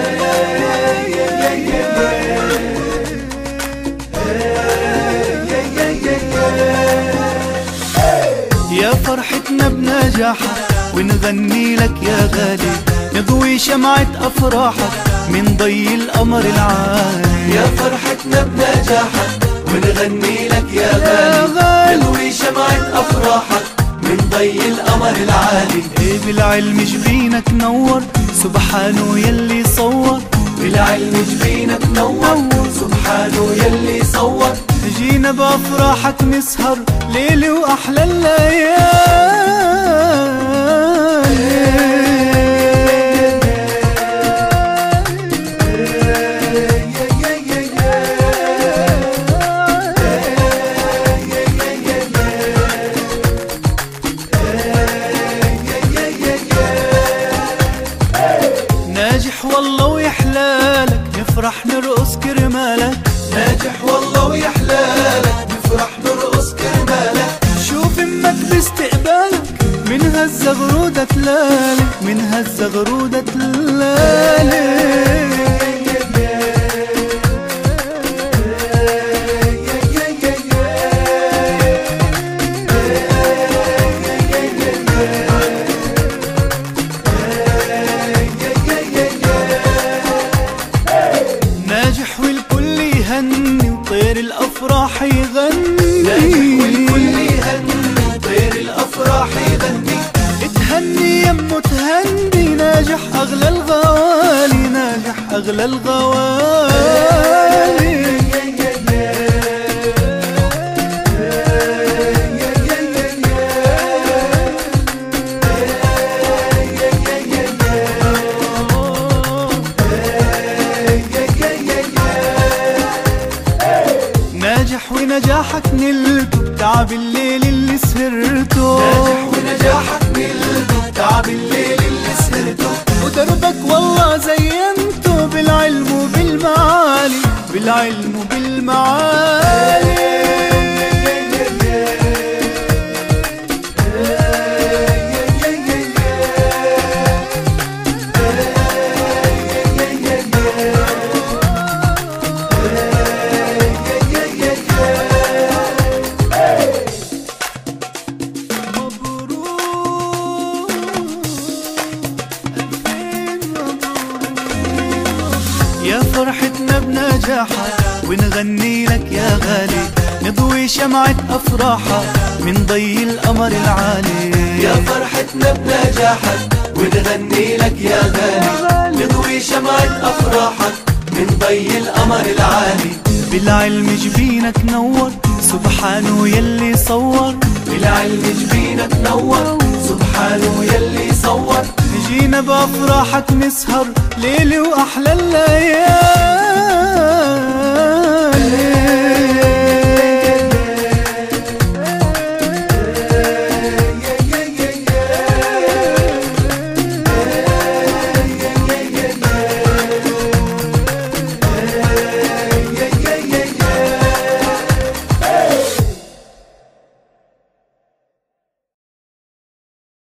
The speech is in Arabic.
يا فرحتنا بنجاحك ونغني لك يا غالي، نضوي شمعة أفراحك من ضي القمر العالي. يا فرحتنا بنجاحك ونغني لك يا غالي، نضوي شمعة أفراحك من ضي القمر العالي. بالعلم جبينك نور سبحانه يلي صور، بالعلم جبينك نور سبحانه يلي صور. جينا بأفراحك نسهر ليلي وأحلى الليالي. ناجح والله ويحلالك نفرح نرقص كرمالك، ناجح والله ويحلالك نفرح نرقص كرمالك. شوف امك باستقبالك من هالزغرودة تلالي، من هالزغرودة تلالي. ناجح والكل يهني وطير الأفراح يغني، ناجح والكل يهني وطير الأفراح يغني. تهني يمو تهني، ناجح أغلى الغوالي، ناجح أغلى الغوالي. ناجح ونجاحك نلته بتعب الليل اللي سهرته، ناجح ونجاحك نلته بتعب الليل اللي سهرته. ودربك والله زينته بالعلم وبالمعالي، بالعلم وبالمعالي. يا فرحتنا بنجاحك ونغني لك يا غالي، نضوي شمعة أفراحك من ضي القمر العالي. يا فرحتنا بنجاحك ونغني لك يا غالي، نضوي شمعة أفراحك من ضي القمر العالي. بالعلم جبينك نور سبحانه يلي صور، بالعلم جبينك نور سبحانه يلي صور. جينا بأفراحك نسهر ليلي وأحلى الليالي.